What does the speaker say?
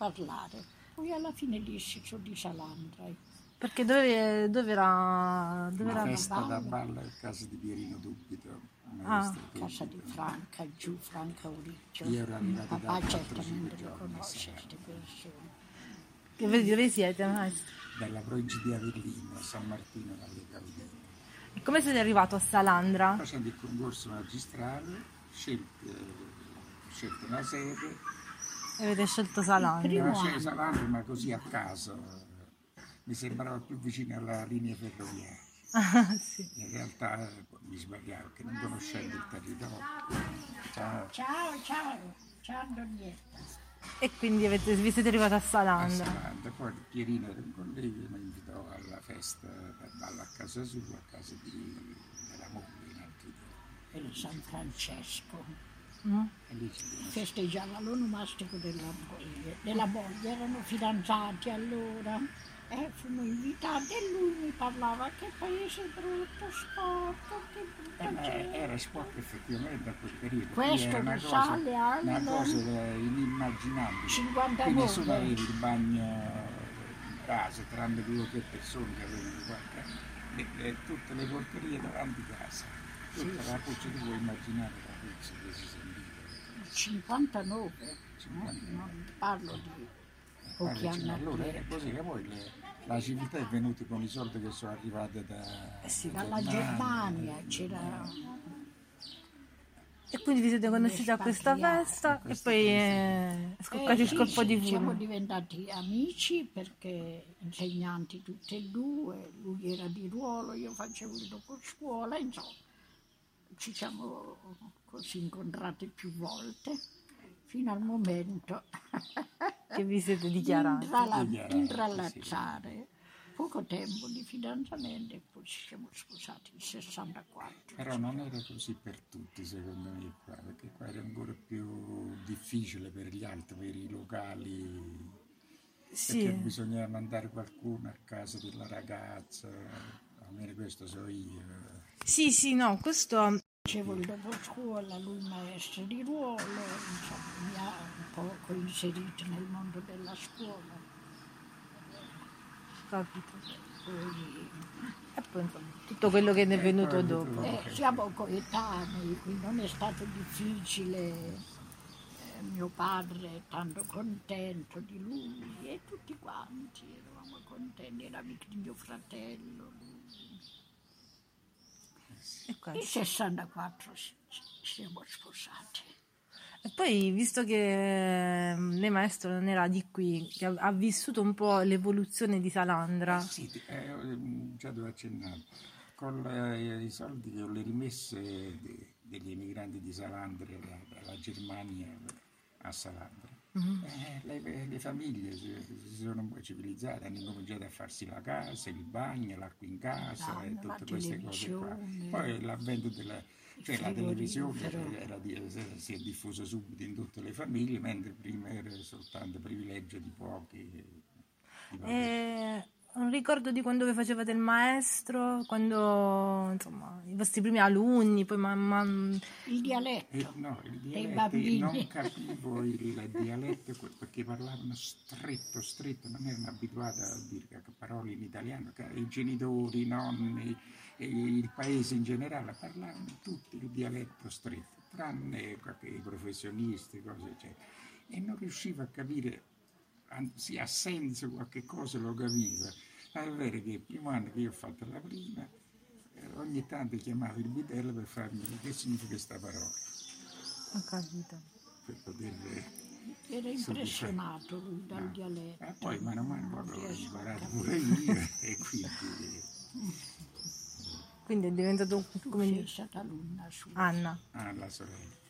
parlare. Poi alla fine disse sono di Salandra. Perché dove era? Una festa da ballo a casa di Pierino Dubito. Casa di Franca, giù Franca Uricchio. Io ero arrivato da Papà 4-5 certamente lo giorni a conosce Salandra. queste persone. Dove siete, maestro? Dalla provincia di Avellino, a San Martino dalle Caldine. E come siete arrivato a Salandra? Facendo il concorso magistrale, scelte una sede. E avete scelto Salandra? Non c'è Salandra, ma così a caso. Mi sembrava più vicino alla linea ferroviaria. Sì. In realtà mi sbagliavo, che non conoscendo il territorio. Ciao. Ciao Antonietta. E quindi vi siete arrivati a A Salandra. Salandra. Poi Pierino era un collega, mi invitò alla festa per ballo a casa sua, a casa della moglie in Antico. E San Francesco. E lì ci conosciamo. Festeggiava l'onomastico della moglie, erano fidanzati allora. Fummo invitati e lui mi parlava che paese brutto, sporco, che brutta gente. Era sporco effettivamente a quel periodo. Questo Era una risale una al cosa inimmaginabile. 59. Qui nessuno aveva il bagno in casa, tranne 2 o 3 persone che avevano qualche anno. E tutte le porcherie davanti a casa. Tutta la puccia, tu puoi immaginare la puzza che si sentiva. 59, non parlo di pochi anni Allora era addietro. così, e poi la civiltà è venuta con i soldi che sono arrivati Dalla Germania c'era. E quindi vi siete conosciuti a questa festa e poi è scoccato il colpo di Siamo fulmine. diventati amici perché insegnanti tutti e due, lui era di ruolo, io facevo il doposcuola, insomma ci siamo così incontrati più volte fino al momento Che vi siete di dichiarati. intrallazzare. Poco tempo di fidanzamento e poi ci siamo sposati nel 64. Però non era così per tutti, secondo me, qua, perché qua era ancora più difficile per gli altri, per i locali, Sì. perché bisognava mandare qualcuno a casa della ragazza, almeno questo so io. Sì, no, questo Facevo il doposcuola, lui maestro di ruolo, insomma mi ha un poco inserito nel mondo della scuola. capito. Poi, E poi insomma, tutto quello che ne è venuto poi dopo. siamo coetanei, quindi non è stato difficile. Mio padre è tanto contento di lui e tutti quanti eravamo contenti, era amico di mio fratello. E qua. Nel 64 siamo sposati. E poi, visto che lei maestro non era di qui, che ha vissuto un po' l'evoluzione di Salandra. Sì, già dove accennare, con i soldi che ho le rimesse degli emigranti di Salandra dalla Germania a Salandra, le famiglie si sono un po' civilizzate, hanno cominciato a farsi la casa, il bagno, l'acqua in casa e tutte queste cose qua. Poi l'avvento la televisione si è diffusa subito in tutte le famiglie, mentre prima era soltanto privilegio di pochi. Un ricordo di quando vi facevate il maestro, quando insomma i vostri primi alunni, poi Il dialetto No, il dei dialetto, bambini. non capivo il dialetto perché parlavano stretto, non erano abituati a dire parole in italiano, i genitori, i nonni, il paese in generale parlavano tutti il dialetto stretto, tranne i professionisti, cose eccetera. E non riuscivo a capire, sì, a senso qualche cosa lo capiva. Ma è vero che il primo anno che io ho fatto la prima, ogni tanto chiamavo il bidello per farmi che significa questa parola. ho capito. Per poter era impressionato lui dal dialetto. E poi mano a mano l'ho imparato pure io e Quindi è diventato Tu come sei stata alunna sua. Anna. la sorella.